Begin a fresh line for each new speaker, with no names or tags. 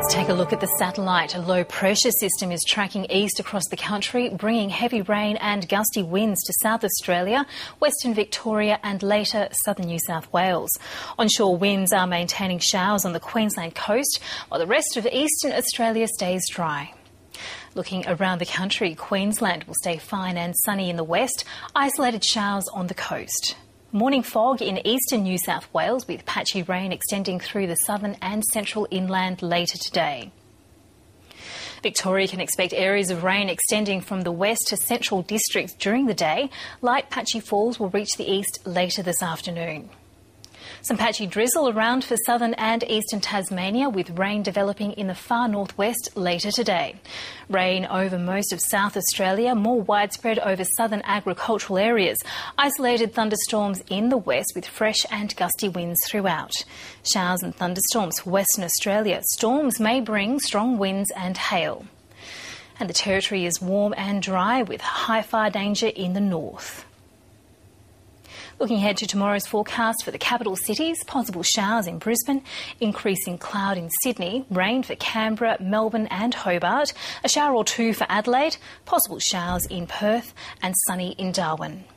Let's take a look at the satellite. A low pressure system is tracking east across the country, bringing heavy rain and gusty winds to South Australia, Western Victoria and later southern New South Wales. Onshore winds are maintaining showers on the Queensland coast, while the rest of eastern Australia stays dry. Looking around the country, Queensland will stay fine and sunny in the west, isolated showers on the coast. Morning fog in eastern New South Wales with patchy rain extending through the southern and central inland later today. Victoria can expect areas of rain extending from the west to central districts during the day. Light patchy falls will reach the east later this afternoon. Some patchy drizzle around for southern and eastern Tasmania, with rain developing in the far northwest later today. Rain over most of South Australia, more widespread over southern agricultural areas. Isolated thunderstorms in the west with fresh and gusty winds throughout. Showers and thunderstorms for Western Australia. Storms may bring strong winds and hail. And the territory is warm and dry with high fire danger in the north. Looking ahead to tomorrow's forecast for the capital cities, possible showers in Brisbane, increasing cloud in Sydney, rain for Canberra, Melbourne and Hobart, a shower or two for Adelaide, possible showers in Perth and sunny in Darwin.